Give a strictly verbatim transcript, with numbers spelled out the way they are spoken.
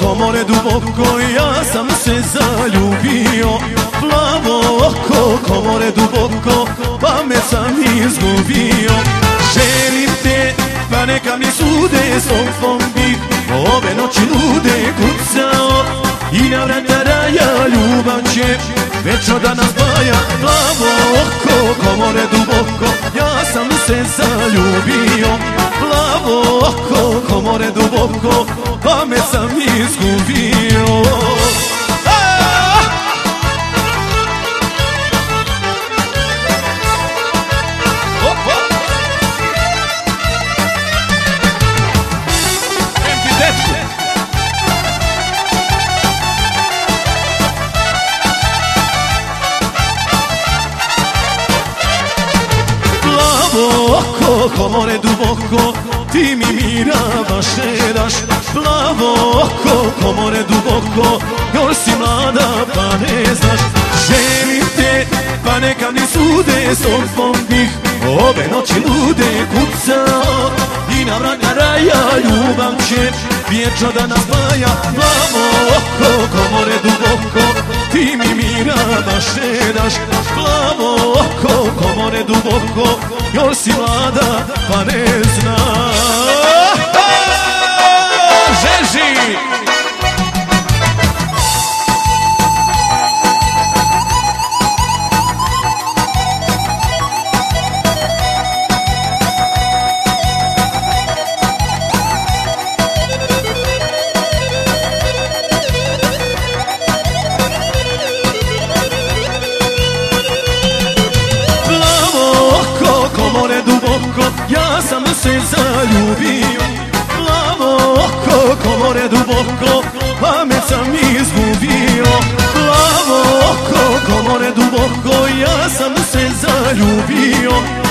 oko, more duboko, ja sam se zaljubio. Plavo oko, oko, more duboko, pa me sam izgubio. Želim te, pa neka mi sude, s tobom bih ove noći lude kucao. I na vrata raja ljubav će večno da nas spaja. Plavo oko, oko, more duboko, ja sam se zaljubio. Plavo oko, oko, more duboko, pa me sam izgubio. Oko, oko, more duboko, ti mi mira baš ne daš. Plavo oko, oko, more duboko, još si mlada pa ne znaš. Želim te, pa neka mi sude, s tobom bih ove noći lude kucao. I na vrata raja ljubav će vječno da nas spaja. Plavo oko, oko, more duboko, ti mi mira baš ne daš. Plavo oko, oko, more duboko, još si mlada pa ne znaš. Žeži! Ja sam se zaljubio. Plavo oko, oko, more duboko, pa me sam izgubio. Plavo oko, oko, more duboko, ja sam se zaljubio.